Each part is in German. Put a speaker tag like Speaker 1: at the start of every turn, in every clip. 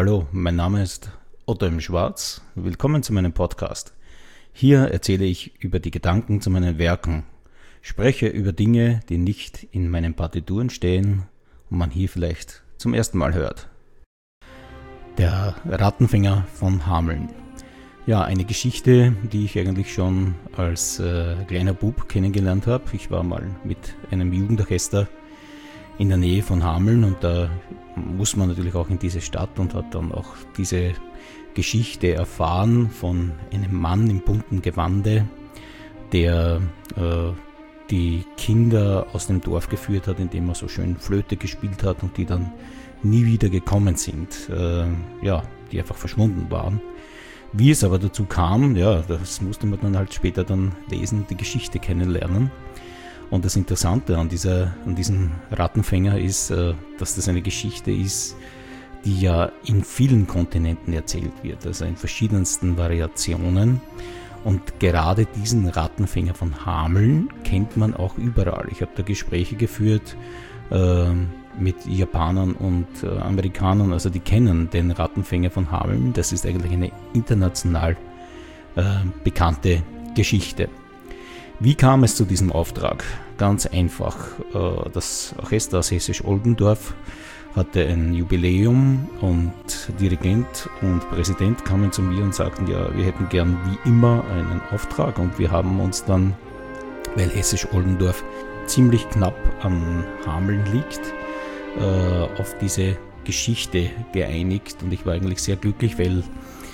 Speaker 1: Hallo, mein Name ist Otto M. Schwarz. Willkommen zu meinem Podcast. Hier erzähle ich über die Gedanken zu meinen Werken, spreche über Dinge, die nicht in meinen Partituren stehen und man hier vielleicht zum ersten Mal hört. Der Rattenfänger von Hameln. Ja, eine Geschichte, die ich eigentlich schon als kleiner Bub kennengelernt habe. Ich war mal mit einem Jugendorchester in der Nähe von Hameln und da muss man natürlich auch in diese Stadt und hat dann auch diese Geschichte erfahren von einem Mann im bunten Gewande, der die Kinder aus dem Dorf geführt hat, indem er so schön Flöte gespielt hat und die dann nie wieder gekommen sind, die einfach verschwunden waren. Wie es aber dazu kam, das musste man dann halt später dann lesen, die Geschichte kennenlernen. Und das Interessante an diesem Rattenfänger ist, dass das eine Geschichte ist, die ja in vielen Kontinenten erzählt wird, also in verschiedensten Variationen. Und gerade diesen Rattenfänger von Hameln kennt man auch überall. Ich habe da Gespräche geführt mit Japanern und Amerikanern, also die kennen den Rattenfänger von Hameln. Das ist eigentlich eine international bekannte Geschichte. Wie kam es zu diesem Auftrag? Ganz einfach. Das Orchester aus Hessisch-Oldendorf hatte ein Jubiläum und Dirigent und Präsident kamen zu mir und sagten, ja, wir hätten gern wie immer einen Auftrag, und wir haben uns dann, weil Hessisch-Oldendorf ziemlich knapp an Hameln liegt, auf diese Geschichte geeinigt, und ich war eigentlich sehr glücklich, weil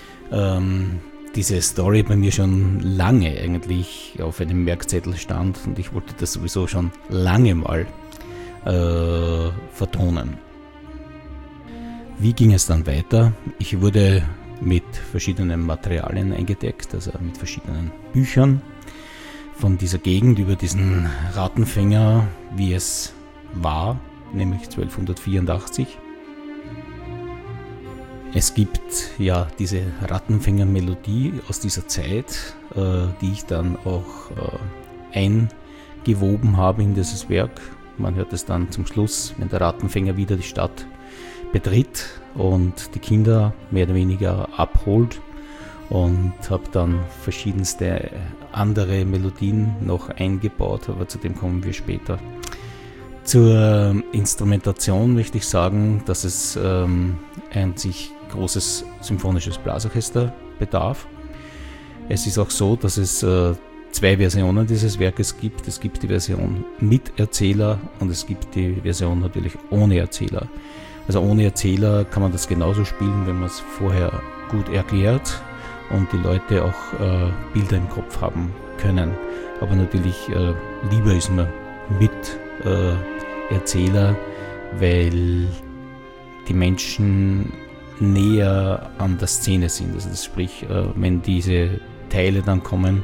Speaker 1: diese Story bei mir schon lange eigentlich auf einem Merkzettel stand und ich wollte das sowieso schon lange mal vertonen. Wie ging es dann weiter? Ich wurde mit verschiedenen Materialien eingedeckt, also mit verschiedenen Büchern von dieser Gegend über diesen Rattenfänger, wie es war, nämlich 1284. Es gibt ja diese Rattenfänger-Melodie aus dieser Zeit, die ich dann auch eingewoben habe in dieses Werk. Man hört es dann zum Schluss, wenn der Rattenfänger wieder die Stadt betritt und die Kinder mehr oder weniger abholt, und habe dann verschiedenste andere Melodien noch eingebaut, aber zu dem kommen wir später. Zur Instrumentation möchte ich sagen, dass es ein sich großes symphonisches Blasorchester bedarf. Es ist auch so, dass es zwei Versionen dieses Werkes gibt. Es gibt die Version mit Erzähler und es gibt die Version natürlich ohne Erzähler. Also ohne Erzähler kann man das genauso spielen, wenn man es vorher gut erklärt und die Leute auch Bilder im Kopf haben können. Aber natürlich lieber ist man mit Erzähler, weil die Menschen näher an der Szene sind. Also das sprich, wenn diese Teile dann kommen,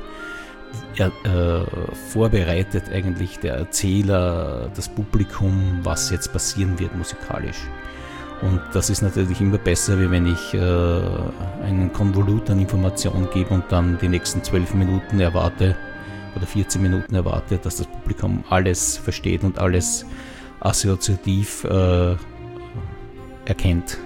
Speaker 1: vorbereitet eigentlich der Erzähler das Publikum, was jetzt passieren wird musikalisch. Und das ist natürlich immer besser, wie wenn ich einen Konvolut an Informationen gebe und dann die nächsten 12 Minuten erwarte oder 14 Minuten erwarte, dass das Publikum alles versteht und alles assoziativ erkennt.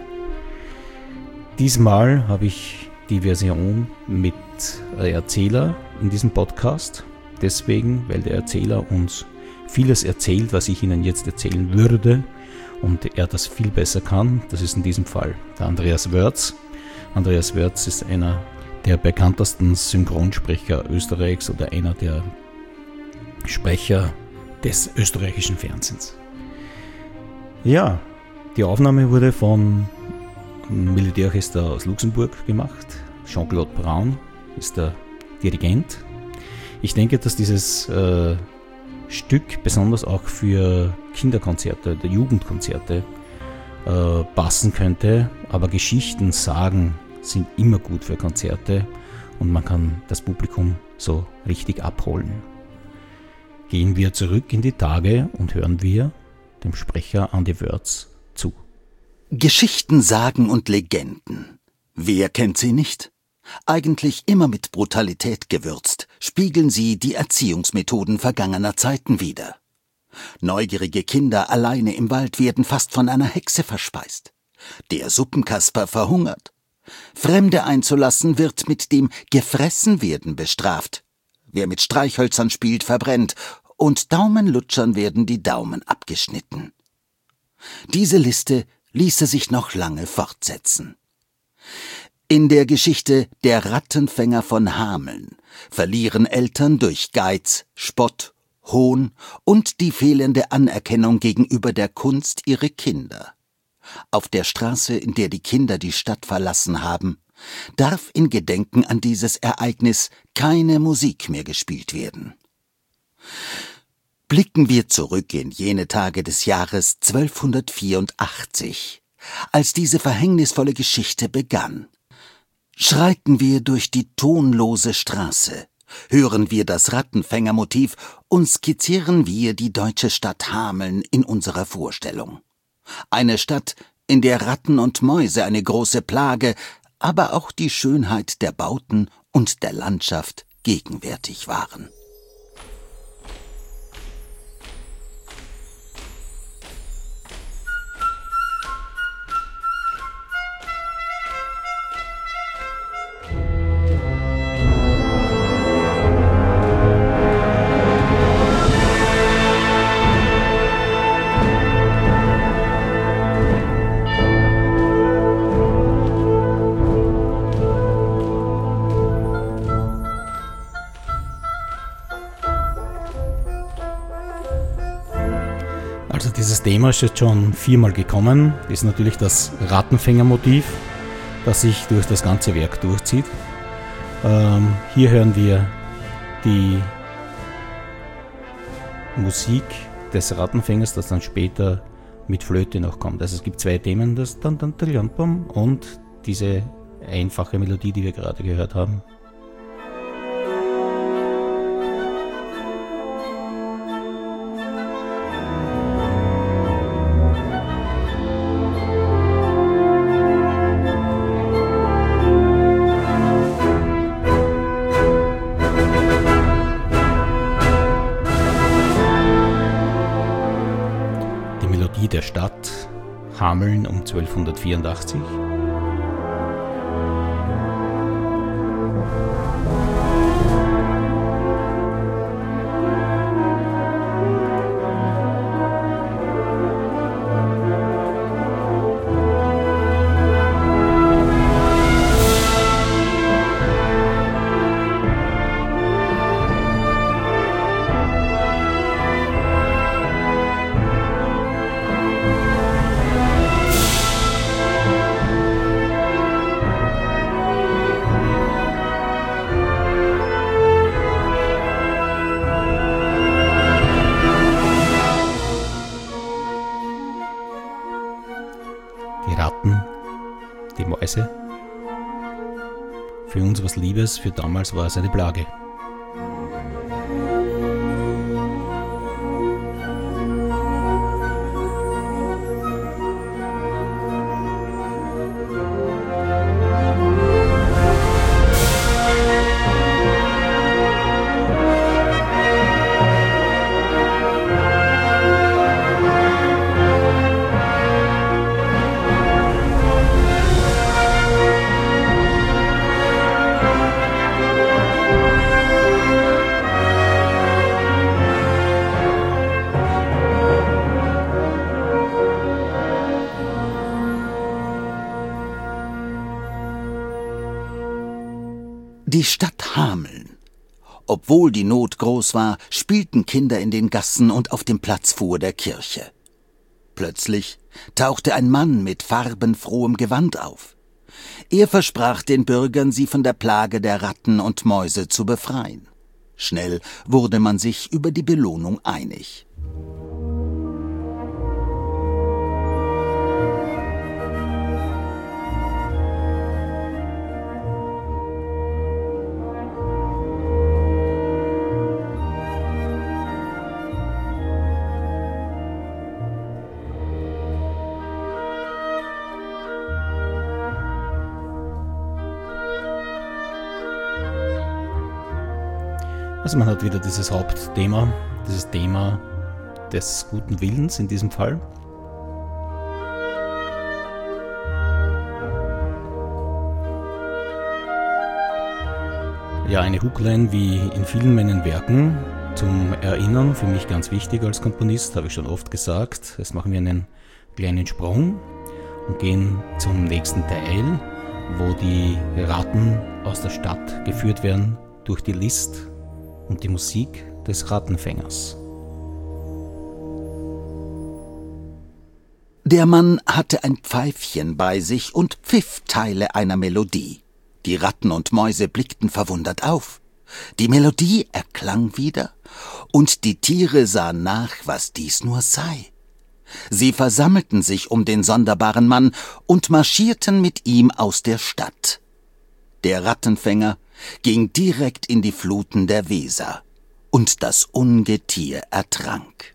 Speaker 1: Diesmal habe ich die Version mit Erzähler in diesem Podcast, deswegen, weil der Erzähler uns vieles erzählt, was ich Ihnen jetzt erzählen würde, und er das viel besser kann. Das ist in diesem Fall der Andreas Wörz. Andreas Wörz ist einer der bekanntesten Synchronsprecher Österreichs oder einer der Sprecher des österreichischen Fernsehens. Ja, die Aufnahme wurde vom Militärorchester aus Luxemburg gemacht. Jean-Claude Braun ist der Dirigent. Ich denke, dass dieses Stück besonders auch für Kinderkonzerte oder Jugendkonzerte passen könnte, aber Geschichten sagen sind immer gut für Konzerte und man kann das Publikum so richtig abholen. Gehen wir zurück in die Tage und hören wir dem Sprecher Andi Wörz zu.
Speaker 2: Geschichten, Sagen und Legenden. Wer kennt sie nicht? Eigentlich immer mit Brutalität gewürzt, spiegeln sie die Erziehungsmethoden vergangener Zeiten wider. Neugierige Kinder alleine im Wald werden fast von einer Hexe verspeist. Der Suppenkasper verhungert. Fremde einzulassen wird mit dem Gefressenwerden bestraft. Wer mit Streichhölzern spielt, verbrennt, und Daumenlutschern werden die Daumen abgeschnitten. Diese Liste ließe sich noch lange fortsetzen. In der Geschichte Der Rattenfänger von Hameln verlieren Eltern durch Geiz, Spott, Hohn und die fehlende Anerkennung gegenüber der Kunst ihre Kinder. Auf der Straße, in der die Kinder die Stadt verlassen haben, darf in Gedenken an dieses Ereignis keine Musik mehr gespielt werden. Blicken wir zurück in jene Tage des Jahres 1284, als diese verhängnisvolle Geschichte begann. Schreiten wir durch die tonlose Straße, hören wir das Rattenfängermotiv und skizzieren wir die deutsche Stadt Hameln in unserer Vorstellung. Eine Stadt, in der Ratten und Mäuse eine große Plage, aber auch die Schönheit der Bauten und der Landschaft gegenwärtig waren.
Speaker 1: Also dieses Thema ist jetzt schon 4-mal gekommen, ist natürlich das Rattenfängermotiv, das sich durch das ganze Werk durchzieht. Hier hören wir die Musik des Rattenfängers, das dann später mit Flöte noch kommt. Also es gibt 2 Themen, das und diese einfache Melodie, die wir gerade gehört haben. Der Stadt Hameln um 1284. Die Ratten, die Mäuse. Für uns was Liebes, für damals war es eine Plage.
Speaker 2: Die Stadt Hameln. Obwohl die Not groß war, spielten Kinder in den Gassen und auf dem Platz vor der Kirche. Plötzlich tauchte ein Mann mit farbenfrohem Gewand auf. Er versprach den Bürgern, sie von der Plage der Ratten und Mäuse zu befreien. Schnell wurde man sich über die Belohnung einig.
Speaker 1: Also man hat wieder dieses Hauptthema, dieses Thema des guten Willens in diesem Fall. Ja, eine Hookline wie in vielen meinen Werken zum Erinnern, für mich ganz wichtig als Komponist, habe ich schon oft gesagt. Jetzt machen wir einen kleinen Sprung und gehen zum nächsten Teil, wo die Ratten aus der Stadt geführt werden durch die List und die Musik des Rattenfängers.
Speaker 2: Der Mann hatte ein Pfeifchen bei sich und pfiff Teile einer Melodie. Die Ratten und Mäuse blickten verwundert auf. Die Melodie erklang wieder, und die Tiere sahen nach, was dies nur sei. Sie versammelten sich um den sonderbaren Mann und marschierten mit ihm aus der Stadt. Der Rattenfänger ging direkt in die Fluten der Weser, und das Ungetier ertrank.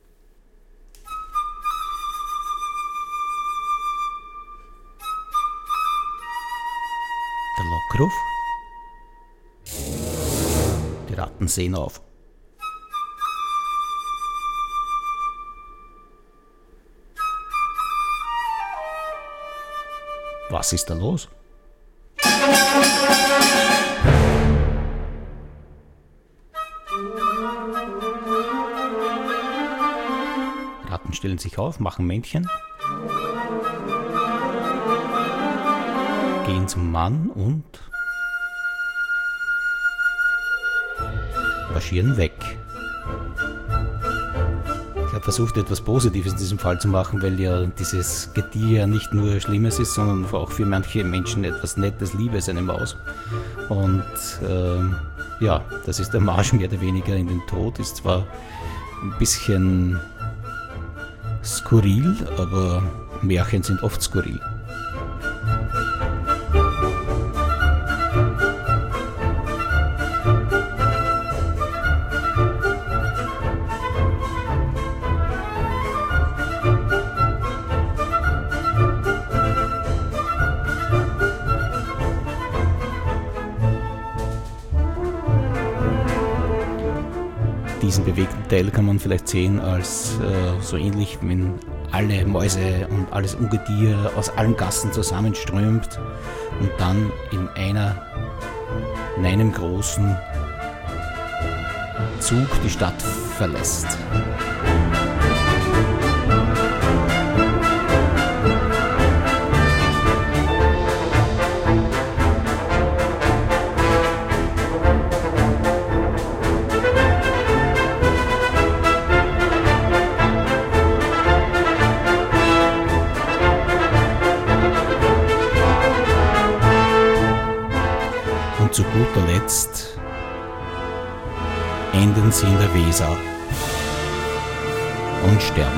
Speaker 1: Der Lockruf. Die Ratten sehen auf. Was ist da los? Ratten stellen sich auf, machen Männchen, gehen zum Mann und marschieren weg. Ich habe versucht, etwas Positives in diesem Fall zu machen, weil ja dieses Getier ja nicht nur Schlimmes ist, sondern auch für manche Menschen etwas Nettes, Liebes, eine Maus. Und ja, das ist der Marsch mehr oder weniger in den Tod. Ist zwar ein bisschen skurril, aber Märchen sind oft skurril. Diesen bewegten Teil kann man vielleicht sehen als so ähnlich, wenn alle Mäuse und alles Ungetier aus allen Gassen zusammenströmt und dann in einem großen Zug die Stadt verlässt. Und zu guter Letzt enden sie in der Weser und sterben.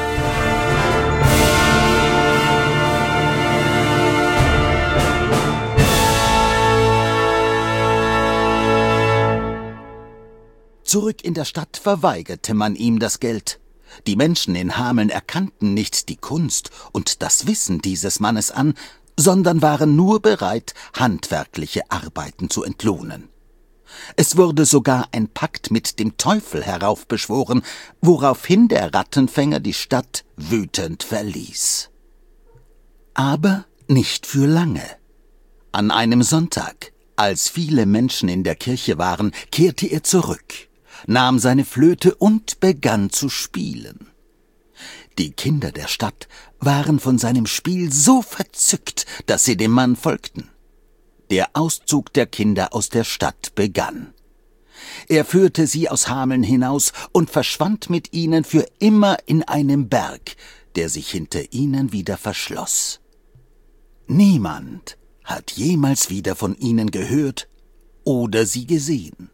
Speaker 2: Zurück in der Stadt verweigerte man ihm das Geld. Die Menschen in Hameln erkannten nicht die Kunst und das Wissen dieses Mannes an, sondern waren nur bereit, handwerkliche Arbeiten zu entlohnen. Es wurde sogar ein Pakt mit dem Teufel heraufbeschworen, woraufhin der Rattenfänger die Stadt wütend verließ. Aber nicht für lange. An einem Sonntag, als viele Menschen in der Kirche waren, kehrte er zurück, nahm seine Flöte und begann zu spielen. Die Kinder der Stadt waren von seinem Spiel so verzückt, dass sie dem Mann folgten. Der Auszug der Kinder aus der Stadt begann. Er führte sie aus Hameln hinaus und verschwand mit ihnen für immer in einem Berg, der sich hinter ihnen wieder verschloss. Niemand hat jemals wieder von ihnen gehört oder sie gesehen.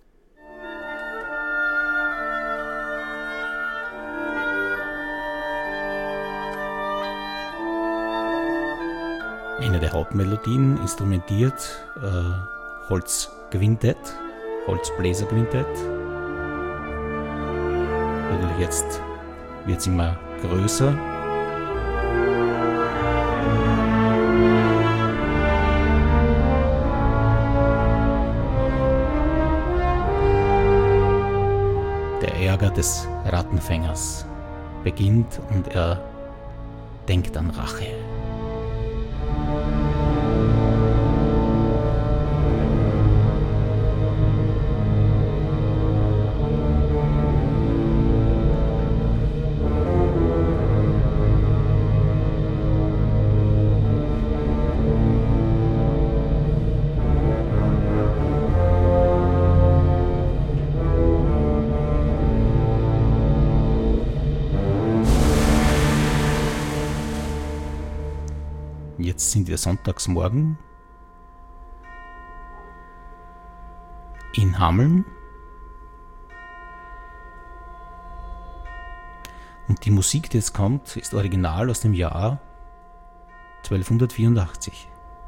Speaker 1: Eine der Hauptmelodien instrumentiert Holzquintett, Holzbläserquintett. Natürlich jetzt wird es immer größer. Der Ärger des Rattenfängers beginnt und er denkt an Rache. Jetzt sind wir Sonntagsmorgen in Hameln und die Musik, die jetzt kommt, ist original aus dem Jahr 1284.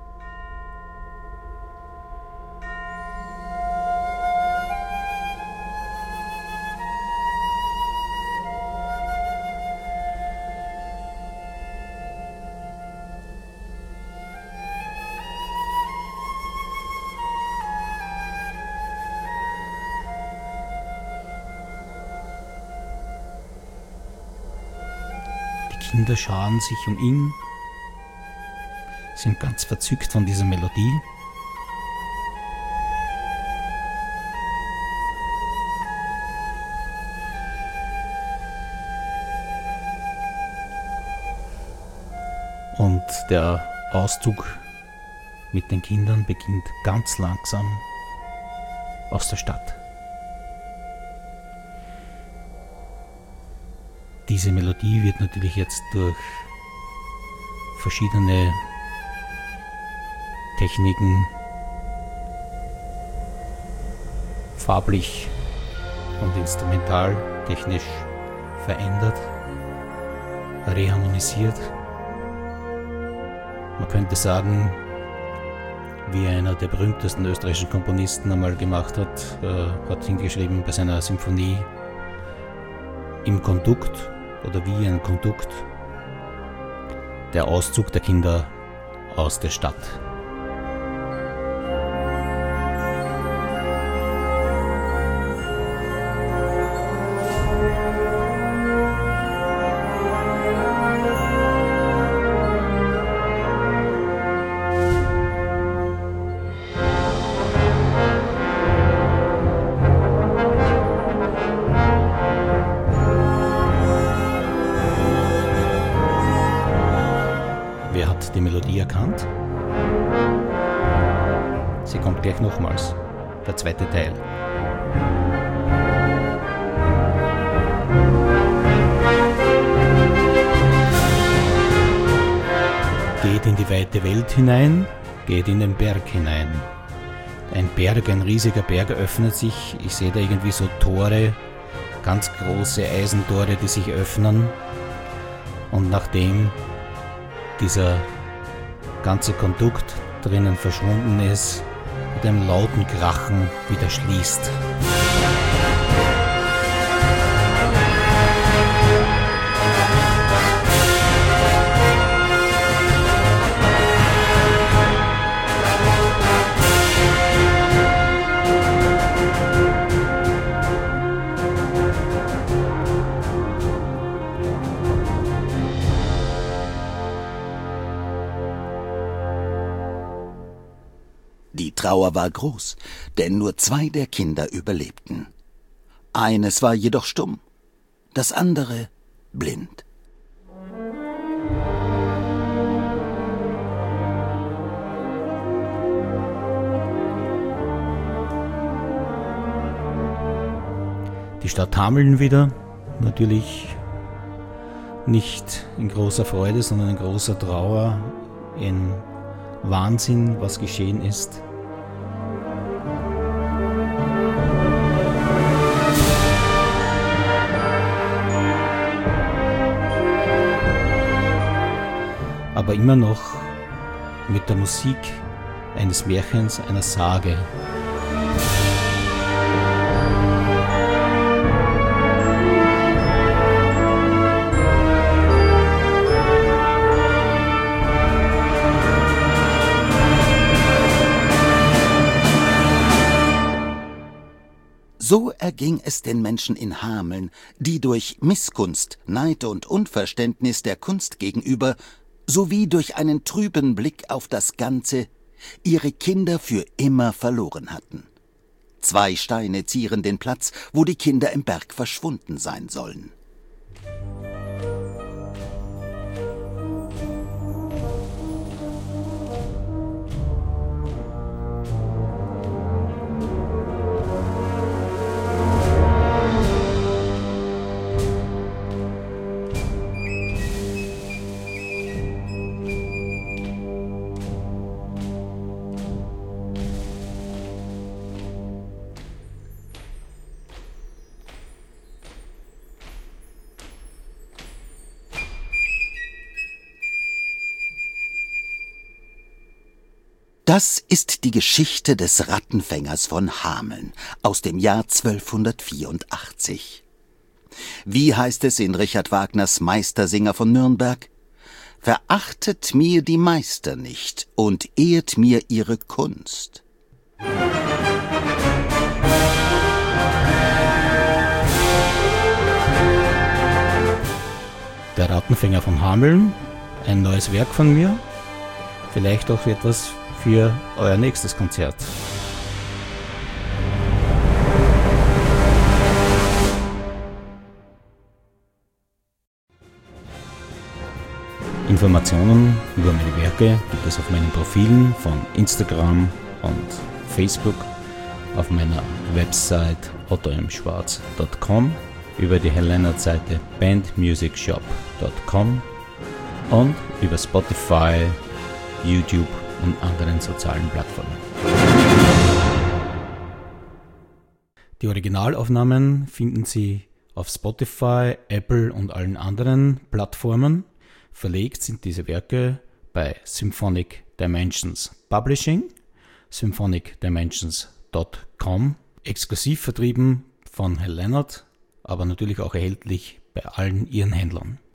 Speaker 1: Kinder scharen sich um ihn, sind ganz verzückt von dieser Melodie. Und der Auszug mit den Kindern beginnt ganz langsam aus der Stadt. Diese Melodie wird natürlich jetzt durch verschiedene Techniken farblich und instrumental technisch verändert, reharmonisiert. Man könnte sagen, wie einer der berühmtesten österreichischen Komponisten einmal gemacht hat hingeschrieben bei seiner Symphonie: im Kondukt oder wie ein Kondukt, der Auszug der Kinder aus der Stadt. Wer hat die Melodie erkannt? Sie kommt gleich nochmals, der zweite Teil. Geht in die weite Welt hinein, geht in den Berg hinein. Ein Berg, ein riesiger Berg öffnet sich. Ich sehe da irgendwie so Tore, ganz große Eisentore, die sich öffnen. Und nachdem dieser ganze Kondukt drinnen verschwunden ist, mit einem lauten Krachen wieder schließt.
Speaker 2: Die Trauer war groß, denn nur 2 der Kinder überlebten. Eines war jedoch stumm, das andere blind.
Speaker 1: Die Stadt Hameln wieder, natürlich nicht in großer Freude, sondern in großer Trauer, in Wahnsinn, was geschehen ist. Aber immer noch mit der Musik eines Märchens, einer Sage.
Speaker 2: So erging es den Menschen in Hameln, die durch Missgunst, Neid und Unverständnis der Kunst gegenüber sowie durch einen trüben Blick auf das Ganze ihre Kinder für immer verloren hatten. 2 Steine zieren den Platz, wo die Kinder im Berg verschwunden sein sollen. Das ist die Geschichte des Rattenfängers von Hameln aus dem Jahr 1284. Wie heißt es in Richard Wagners Meistersinger von Nürnberg? Verachtet mir die Meister nicht und ehrt mir ihre Kunst.
Speaker 1: Der Rattenfänger von Hameln, ein neues Werk von mir, vielleicht auch etwas für euer nächstes Konzert. Informationen über meine Werke gibt es auf meinen Profilen von Instagram und Facebook, auf meiner Website ottomschwarz.com, über die Hellennert-Seite bandmusicshop.com und über Spotify, YouTube und anderen sozialen Plattformen. Die Originalaufnahmen finden Sie auf Spotify, Apple und allen anderen Plattformen. Verlegt sind diese Werke bei Symphonic Dimensions Publishing, symphonicdimensions.com, exklusiv vertrieben von Hellennert, aber natürlich auch erhältlich bei allen Ihren Händlern.